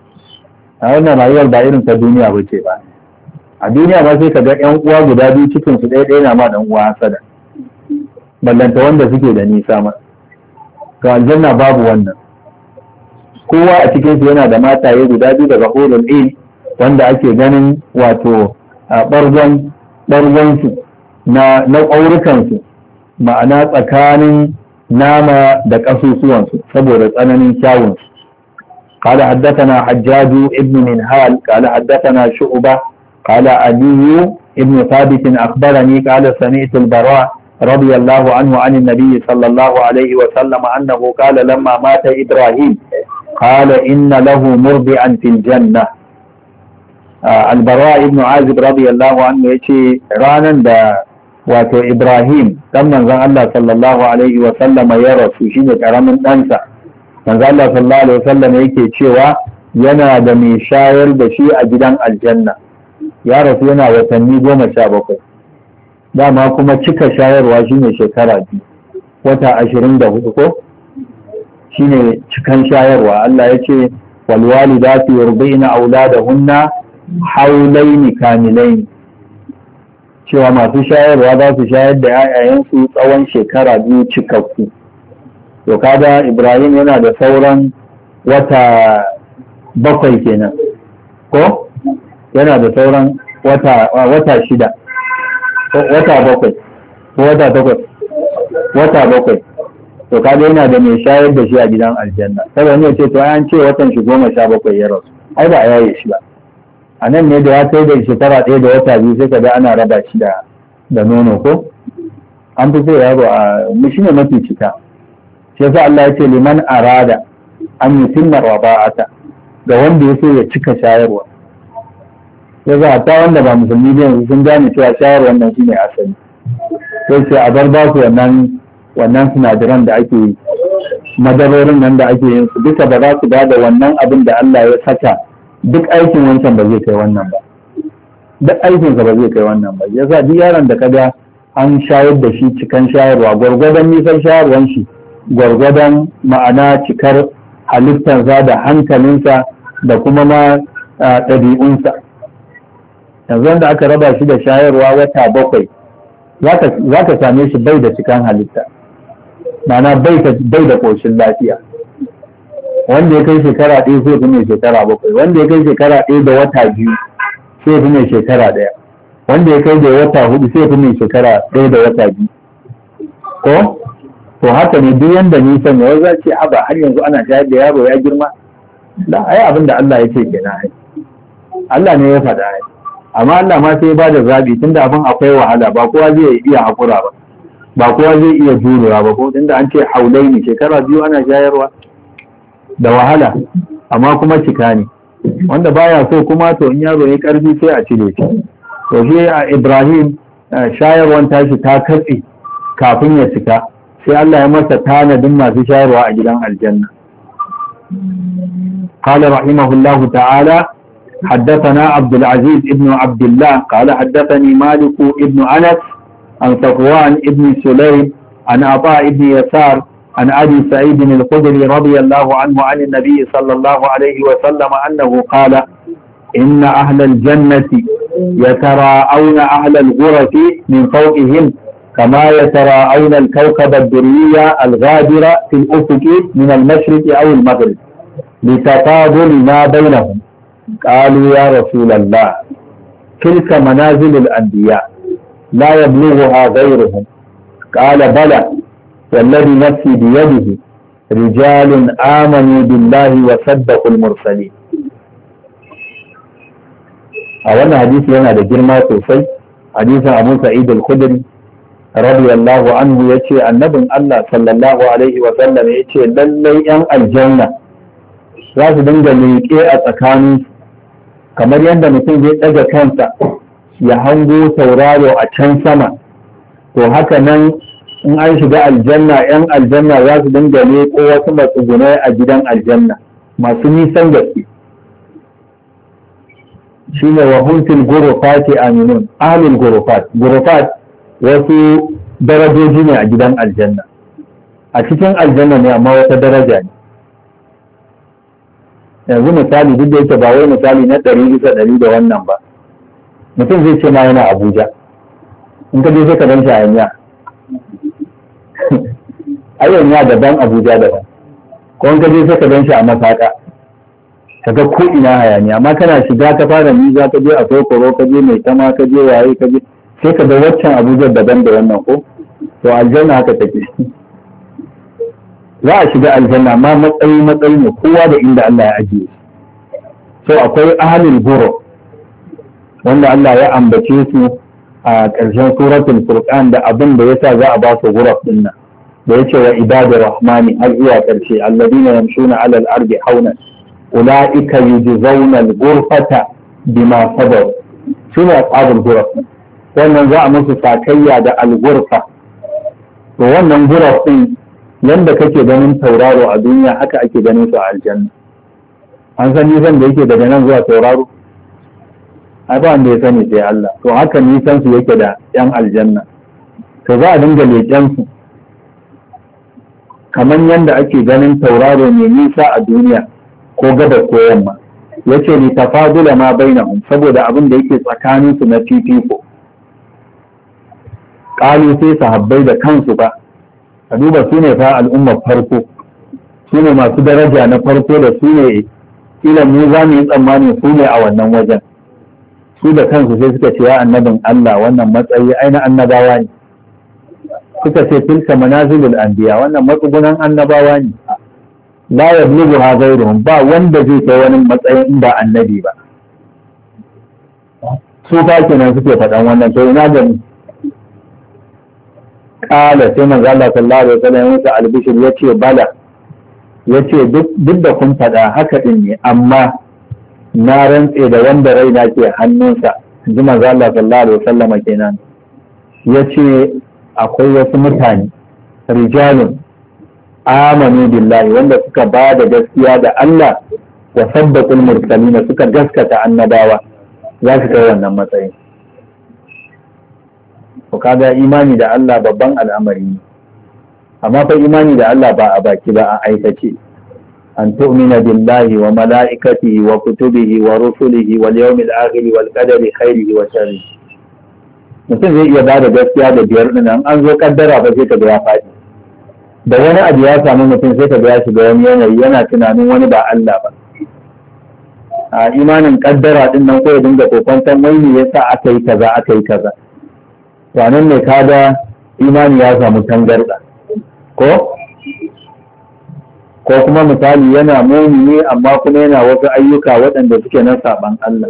a wannan rayuwar ba irin ta duniya ba ce ba. a duniya ma sai ka ga yan uwa guda biyu cikin su ɗaya na ma dan uwa hasada, ballanta wanda suke da nisa ma. to aljanna babu wannan, kowa a cikin su yana da mataye guda biyu daga hurul ain, wanda ake ganin wato bargon su na ƙaurukan su, ma'ana tsakanin nama da ƙasusuwansu saboda tsananin kyawun su. قال حدثنا حجاج ابن منهال قال حدثنا شعبة قال علي ابن ثابت أخبرني قال سمعت البراء رضي الله عنه عن النبي صلى الله عليه وسلم أنه قال لما مات إبراهيم قال إن له مرضعا في الجنة. البراء ابن عازب رضي الله عنه يتي رانا دا واتو إبراهيم كما الله صلى الله عليه وسلم يرى شيء كرم أنسى. manzo Allah sallallahu alaihi wasallam yake cewa yana da mai shayar da shi a gidan aljanna, ya rasu yana watanni 17, dama kuma cika shayarwa shine shekara 2, wata 24 ko shine cikan shayarwa. Allah ya ce wal walidatu yurdina auladahunna hawlaini kamilaini, cewa masu shayarwa za su shayar da 'ya'yayensu tsawon shekara 2 cikakku. to kaga Ibrahim yana da sauran wata 7 kenan, ko yana da sauran wata 6, wata 7 ko wata 8, wata 7. to kaga yana da mai shayar da shi a gidan aljanna. sai wani ya ce to an ce watan shi 17 ya rasu, ai ba a yaye shi ba. a nan ne da ya kai da shekara 1 da wata 2 sai kaga ana raba shi da nono, ko an fi so yaro a shi ne mafi cika. shi yasa Allah ya ce liman arada an yutimma raba'ata, ga wanda ya so ya cika shayarwa. yasa ta wanda ba musulmi ne yanzu sun gane cewa shayarwa nan shine asali, sai ce a bar ba su wannan sinadaran da ake yi, madarorin nan da ake yin su duka ba za su ba da wannan abin da Allah ya saka. duk aikin wancan ba zai kai wannan ba, duk aikinsa ba zai kai wannan ba. yasa duk yaron da kaga an shayar da shi cikan shayarwa, gwargwadon nisan shayarwan shi gwargwadon ma'ana cikar halittarsa da hankalinsa da kuma ma ɗabi'unsa. yanzu wanda aka raba shi da shayarwa wata 7, za ka same shi bai da cikan halitta, ma'ana bai da ƙoshin lafiya. Wanda ya kai shekara ɗaya sai fi mai shekara 7, wanda ya kai shekara 1 da wata 2 sai fi mai shekara 1, wanda ya kai da wata 4 sai fi mai shekara 1 da wata 2. ko to haka ne duk yanda nisan ya za ce haba har yanzu ana shayar da yaro ya girma, da ai abin da Allah ya ce kenan ai Allah ne ya faɗa ai, amma Allah ma sai ya bada zabi tunda abin akwai wahala ba kowa zai iya hakura ba kowa zai iya jurewa ba, ko tunda an ce haulaini shekara 2 ana shayarwa da wahala amma kuma cika ne, wanda baya so kuma to in yaro ya karfi sai a cire shi. To shi a Ibrahim shayarwan tashi ta katse kafin ya cika, sai Allah ya masa tanadin masu shayarwa a gidan aljanna. قال رحمه الله تعالى حدثنا عبد العزيز ابن عبد الله قال حدثني مالك ابن أنس عن صفوان ابن سليم عن عطاء ابن يسار عن أبي سعيد الخدري رضي الله عنه عن النبي صلى الله عليه وسلم أنه قال إن أهل الجنة يتراءون أهل الغرف من فوقهم كما يتراءون الكوكب الدري الغابر في الأفق من المشرق أو المغرب لتفاضل ما بينهم. قالوا يا رسول الله تلك منازل الأنبياء لا يبلغها غيرهم. قال بلى والذي نفسي بيده رجال آمنوا بالله وصدقوا المرسلين. أولا حديث yana da girma sosai, hadisin Abu Sa'id al-Khudri radiyallahu anhu yace annabin Allah sallallahu alaihi wa sallam yace lallai yan aljanna za su dinga leƙe a tsakanin kamar yadda mutum zai ɗaga kansa ya hango tauraro a can sama, to haka nan in an shiga aljanna yan aljanna za su dinga leƙo wasu matsugunai a gidan aljanna masu nisan gaske. shine wa hum fil ghurfati aminun. Ahlul ghurfat wasu darajoji ne a gidan aljanna, a cikin aljanna ne amma wata daraja ne. Yanzu misali duk da yake ba wai misali na 100% da wannan ba, mutum zai ce ma yana Abuja, in ka je sai ka gan shi a Yanya. Yanya daban Abuja daban, ko in ka je sai ka gan shi a Masaka, ka ga ko ina hayaniya, amma kana shiga ka fara niza ka je a Sokoro ka je Mai Tama ka je waye ka je sai ka ga waccan Abuja daban da wannan ko to aljanna haka take. Za a shiga aljanna amma matsayi ne kowa da inda Allah ya ajiye. So akwai ahlul ghuruf wanda Allah ya ambace su a ƙarshen suratul Furqan da abin da yasa za a ba su ghuruf din nan, da yace wa ibadur rahmani har zuwa ƙarshe alladina yamshuna alal ardi hauna ulaika yujzauna al-ghurfata bima sabaru. Sune ashabul ghuruf, wannan za a musu sakayya da al-ghurfa. To wannan ghuruf din yanda kake ganin tauraro a duniya haka ake ganin su a aljanna. An san nisan da yake daga nan zuwa tauraro? Ai ba wanda ya sani sai Allah. To haka nisan su yake da yan aljanna. To za a dinga leƙen su kamar yanda ake ganin tauraro mai nisa a duniya ko gabas ko yamma. Yace ni tafadula ma bainahum, saboda abin da yake tsakanin su na fifiko. Qalu sai sahabbai da kansu ba, ka duba su ne fa al'ummar farko, su ne masu daraja na farko da su ne kila mu za mu yi tsammanin su ne a wannan wajen. Su da kansu sai suka ce ya annabin Allah wannan matsayi ai na annabawa ne. Suka ce tilka manazilul anbiya, wannan matsugunan annabawa ne. La yablughuha ghayruhum, ba wanda zai kai wani matsayin ba annabi ba. Su fa kenan suke faɗan wannan, to ina da ni. Kala sai manzo Allah sallallahu alaihi wasallam ya musu albishir yace bala, yace duk da kun faɗa haka din ne, amma na rantse da wanda raina ke hannunsa, ji manzo Allah sallallahu alaihi wasallam kenan, yace akwai wasu mutane rijalun amanu billahi wanda suka ba da gaskiya da Allah wa saddaqul mursalin, suka gaskata annabawa, za su kai wannan matsayin. To kaga imani da Allah babban al'amari ne, amma fa imani da Allah ba a baki ba, a aikace. An tu'mina billahi wa mala'ikatihi wa kutubihi wa rusulihi wal yawmil akhir wal qadari khairihi wa sharrihi. Mutum zai iya bada gaskiya da biyar din nan, an zo kaddara ba sai ka ga ya faɗi. da wani abu ya samu mutum sai ka ga ya shiga wani yanayi yana tunanin wani ba Allah ba. A imanin kaddara din nan ko ya dinga kokwanton wai ne yasa aka yi kaza aka yi kaza, to nan ne kaga imani ya samu tangarda ko kuma misali yana mumini amma kuma yana wasu ayyuka waɗanda suke na saban Allah.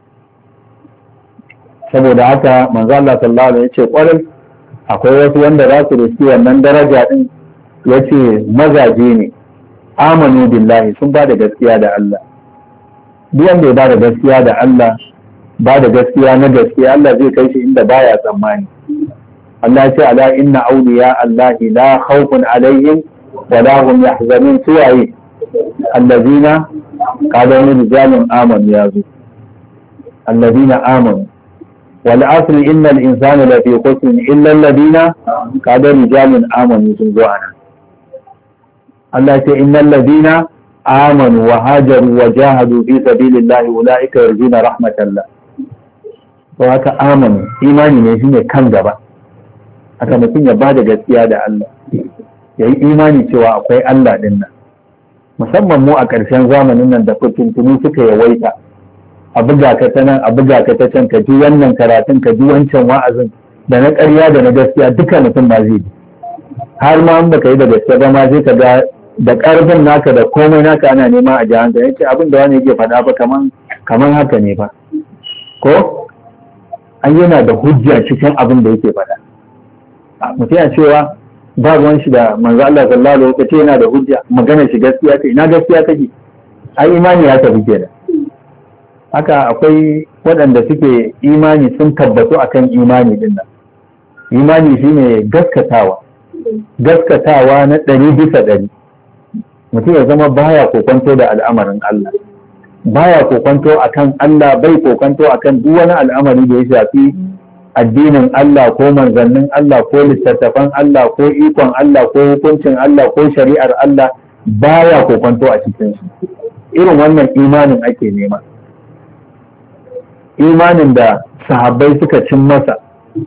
Saboda haka manzo Allah sallallahu alaihi wasallam ya ce kwarai akwai wasu wanda za su riski wannan daraja din, yace mazaje ne amanu billahi sun ba da gaskiya da Allah. Duk wanda ya ba da gaskiya da Allah, ba da gaskiya na gaskiya, Allah zai kai shi inda baya tsammani. Allah ya ce ala inna awliya Allah la khawfun alaihim wa la hum yahzanun, suwaye allazina qala rijalun amanu yazu allazina amanu wal asri innal insana lafi khusr illa alladhina qala rijalun amanu sun zo ana. Allah ya ce innal ladina amanu wa hajaru wa jahadu fi sabilillahi ulaika yarjuna rahmatallah. To haka amanu imani ne shine kan gaba, haka mutum ya bada gaskiya da Allah, ya yi imani cewa akwai Allah din nan, musamman mu a ƙarshen zamanin nan da fitintunu suka yawaita, a buga ka ta nan a buga ka ta can, ka ji wannan karatun ka ji wancan wa'azin, da na ƙarya da na gaskiya duka mutum ba zai ji, har ma in baka yi da gaskiya ba ma sai ka ga da ƙarfin naka da komai naka ana nema a jihar da yake abin da wani yake faɗa ba kaman haka ne ba, ko an yana da hujja cikin abin da yake faɗa. Mutum ya cewa ba ruwan shi da manzo Allah sallallahu alaihi wasallam yana da hujja, magana shi gaskiya ce, ina gaskiya take? Ai imani ya tafi kenan. Haka akwai waɗanda suke imani sun tabbatu akan imani din nan. Imani shine gaskatawa na 100%. Mutum ya zama baya kokonto da al'amarin Allah, baya kokonto akan Allah, bai kokonto akan duk wani al'amari da ya shafi addinin Allah ko manzannin Allah ko littattafan Allah ko ikon Allah ko hukuncin Allah ko shari'ar Allah, baya kokonto a cikin su. Irin wannan imanin ake nema, imanin da sahabbai suka cin masa,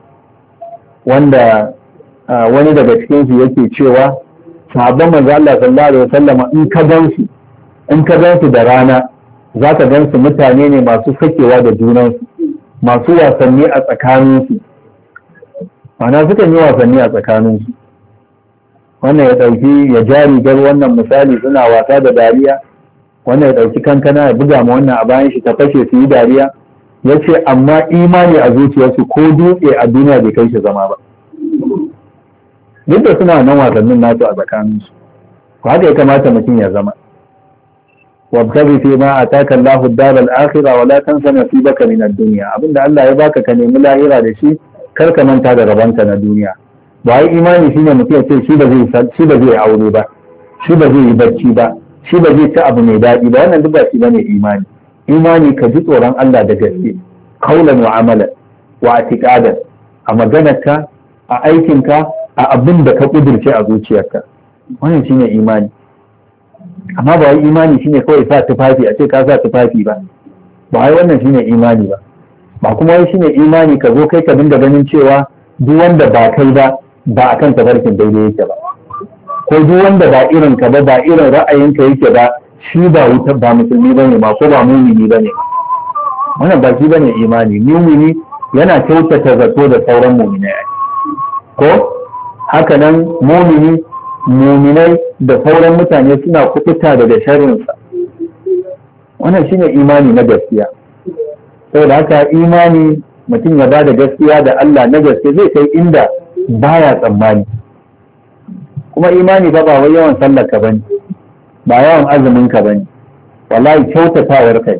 wanda wani daga cikin su yake cewa sahabban manzo Allah sallallahu alaihi wasallam in ka gansu da rana za ka gansu mutane ne masu sakewa da junansu, masu wasanni a tsakaninsu, ma'ana sukan yi wasanni a tsakaninsu, wannan ya ɗauki ya ja rigar wannan misali suna wasa da dariya, wannan ya ɗauki kankana ya buga ma wannan a bayan shi ta fashe su yi dariya. Ya ce amma imani a zuciyarsu ko dutse a duniya bai kai shi zama ba, duk da suna nan wasannin nasu a tsakaninsu. Ko haka ya kamata mutum ya zama. wabtaghi fi ma ataka Allahu ad-dar al-akhirah wa la tansa nasibaka min ad-dunya, abinda Allah ya baka ka nemi lahira da shi, kar ka manta da rabanta na duniya. Ba yi imani shine mutum ya ce shi ba zai aure ba, shi ba zai yi bacci ba, shi ba zai ci abu mai daɗi ba, wannan duk ba shi bane imani. Imani ka ji tsoron Allah da gaske, kaulan wa amalan wa atiqadan, a maganarka, a aikinka, a abin da ka kudirce a zuciyarka, wannan shine imani. Amma ba wai imani shine kawai sa tufafi a ce ka sa tufafi ba wai wannan shine imani ba kuma wai shine imani ka zo kai ka dinga ganin cewa duk wanda ba kai ba akan tafarkin daidai yake ba, ko duk wanda ba irin ka ba irin ra'ayinka yake ba, shi ba wuta ba musulmi bane ma, ko ba mumini bane, wannan ba shi bane imani. Mumini yana kyautata zato da sauran muminai, ko haka nan muminai da sauran mutane suna kuɓuta daga sharrinsa, wannan shine imani na gaskiya. Saboda haka imani mutum ya ba da gaskiya da Allah na gaske zai kai inda baya tsammani. Kuma imani ba wai yawan sallar ka bane, ba yawan azumin ka bane, wallahi kyautatawar kai.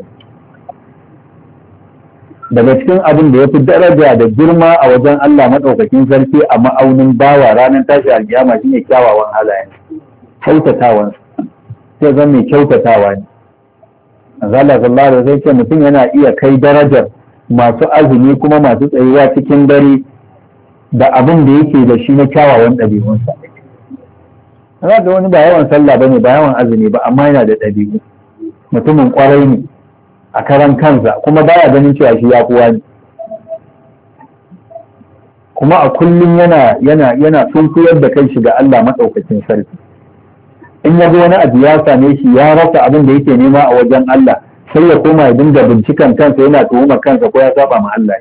Daga cikin abin da ya fi daraja da girma a wajen Allah maɗaukakin sarki a ma'aunin bawa ranar tashi alkiyama shine kyawawan halayen, kyautatawan sai zan mai kyautatawa ne. Allah sallallahu alaihi wasallam ce mutum yana iya kai darajar masu azumi kuma masu tsayuwa cikin dare da abin da yake da shi na kyawawan ɗabi'unsa. Za ga wani ba yawan sallah bane, ba yawan azumi ba, amma yana da ɗabi'u, mutumin ƙwarai ne a karan kansa, kuma baya ganin cewa shi ya kuwa ne. kuma a kullum yana sunkuyar da kai shi ga Allah maɗaukacin sarki. In ya ga wani abu ya same shi ya rasa abin da yake nema a wajen Allah, sai ya koma ya dinga bincikan kansa yana tuhumar kansa ko ya saba ma Allah.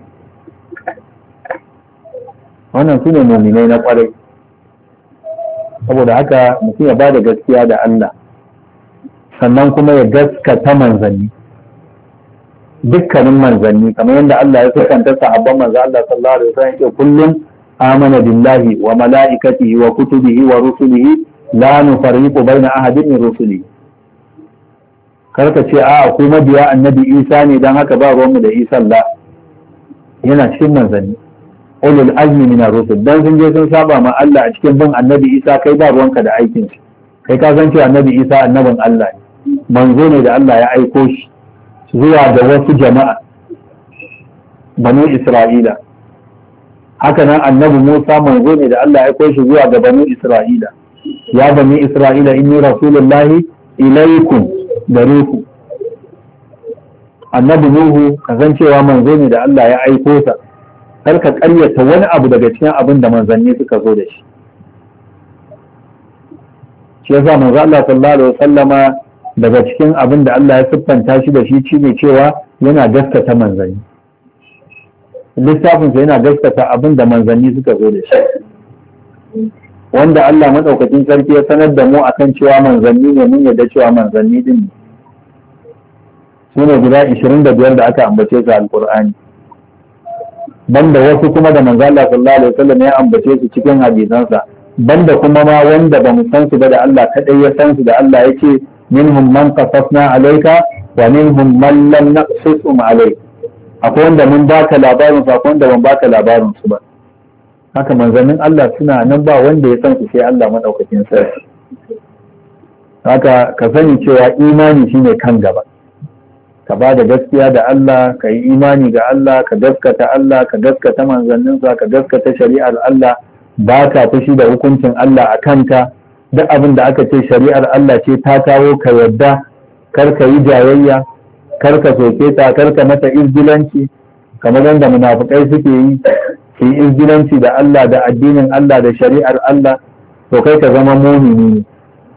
Wannan su ne muminai na kwarai. Saboda haka mutum ya ba da gaskiya da Allah, sannan kuma ya gaskata manzanni, dukkanin manzanni, kamar yadda Allah ya sukanta sahabban manzo Allah sallallahu alaihi wasallam yake kullum amana billahi wa malaikatihi wa kutubihi wa rusulihi la nufarriqu baina ahadin min rusulihi. Karka ce a ku mabiya annabi Isa ne dan haka ba ruwanmu da Isa. Allah yana cikin manzanni, ulul azmi min ar-rusul. Dan sun je sun saba ma Allah a cikin bin annabi Isa, kai ba ruwanka da aikin shi. Kai ka san cewa annabi Isa annabin Allah ne, manzo ne da Allah ya aiko shi zuwa ga wasu jama'a, banu Isra'ila. Haka nan annabi Musa manzo ne da Allah ya aiko shi zuwa ga banu Isra'ila. Ya bani Isra'ila inni rasulullahi ilaikum da ruhu. Annabi Nuhu kasancewa manzo ne da Allah ya aiko sa, kar ka ƙaryata wani abu daga cikin abin da manzanni suka zo da shi. Shi yasa manzo Allah sallallahu alaihi wasallama daga cikin abin da Allah ya siffanta shi da shi shine cewa yana gaskata manzanni. Littafinsa yana gaskata abin da manzanni suka zo da shi. Wanda Allah madaukakin sarki ya sanar da mu akan cewa manzanni ne, mun yarda cewa manzanni din ne. Su ne guda 25 da aka ambace su a Alƙur'ani. Banda wasu kuma da manzo Allah sallallahu alaihi wasallam ya ambace su cikin hadisansa, banda kuma ma wanda ba mu san su ba da Allah kadai ya san su, da Allah yake minhum man qasasna alayka wa minhum man lam naqsusum alayk. Akwai wanda mun baka labarin su, akwai wanda ban baka labarin su ba. Haka manzannin Allah suna nan, ba wanda ya san su sai Allah madaukakin sarki. Haka ka sani cewa imani shine kan gaba. Ka ba da gaskiya da Allah, ka yi imani ga Allah, ka gaskata Allah, ka gaskata manzanninsa, ka gaskata shari'ar Allah, ba ka fushi da hukuncin Allah a kanka. Duk abin da aka ce shari'ar Allah ce ta kawo ka yadda, kar ka yi jayayya, kar ka soke ta, kar ka mata izgilanci kamar yadda munafukai suke yi, su yi izgilanci da Allah, da addinin Allah, da shari'ar Allah, to kai ka zama mumini ne.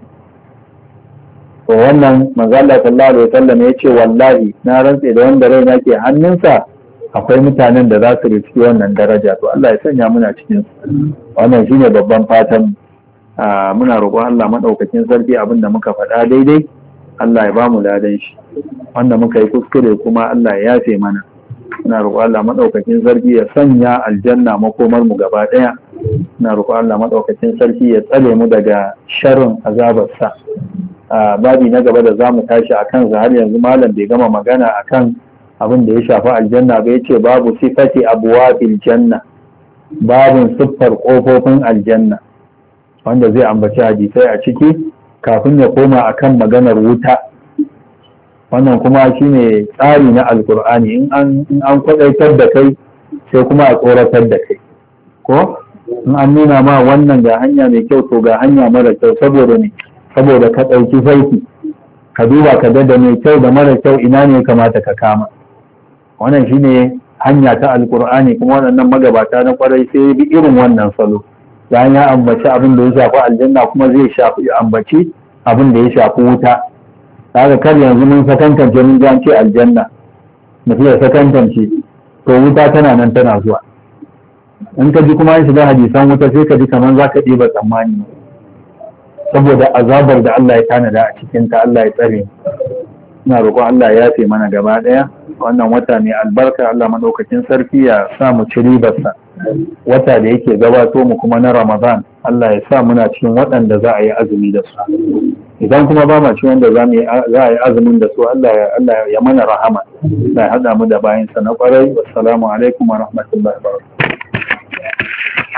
To wannan manzo Allah sallallahu alaihi wasallam ya ce wallahi na rantse da wanda raina ke hannunsa, akwai mutanen da za su riski wannan daraja. To Allah ya sanya muna cikin su. Wannan shine babban fatan. Muna roƙon Allah madaukakin sarki abinda muka faɗa daidai Allah ya bamu ladan shi, wanda muka yi kuskure kuma Allah ya yafe mana. Muna roƙon Allah madaukakin sarki ya sanya aljanna makomar mu gaba ɗaya. Muna roƙon Allah madaukakin sarki ya tsare mu daga sharrin azabarsa. Babi na gaba da zamu tashi akan har yanzu malam bai gama magana akan abin da ya shafi aljanna ba. Yace babu sifati abwabil janna, babin siffar kofofin aljanna, wanda zai ambaci hadisai a ciki kafin ya koma akan maganar wuta. Wannan kuma shine tsari na alkur'ani, in an kwadaitar da kai sai kuma a tsoratar da kai, ko in an nuna ma wannan ga hanya mai kyau to ga hanya mara kyau, saboda ne, saboda ka ɗauki saiti ka duba ka ga da mai kyau da mara kyau ina ne kamata ka kama. Wannan shine hanya ta alkur'ani, kuma waɗannan magabata na kwarai sai bi irin wannan salo. Bayan ya ambaci abin da ya shafi aljanna kuma zai shafi ambaci abin da ya shafi wuta. Kaga kar yanzu mun sakantance mun ga ce aljanna, mutum ya sakantance to wuta tana nan tana zuwa. In ka ji kuma an shiga hadisan wuta sai ka ji kamar za ka ɗiba tsammani, saboda azabar da Allah ya tanada a cikin ta. Allah ya tsare. Ina roƙon Allah ya yafe mana gaba ɗaya. Wannan wata mai albarka Allah madaukakin sarki ya sa mu ci ribarsa. Wata da yake gabato mu kuma na Ramadan, Allah ya sa muna cikin waɗanda za a yi azumi da su. Idan kuma ba ma cikin wanda za a yi azumin da su, Allah ya mana rahama. Allah ya haɗa mu da bayansa na ƙwarai. Wassalamu alaikum wa rahmatullahi wa barakatuh.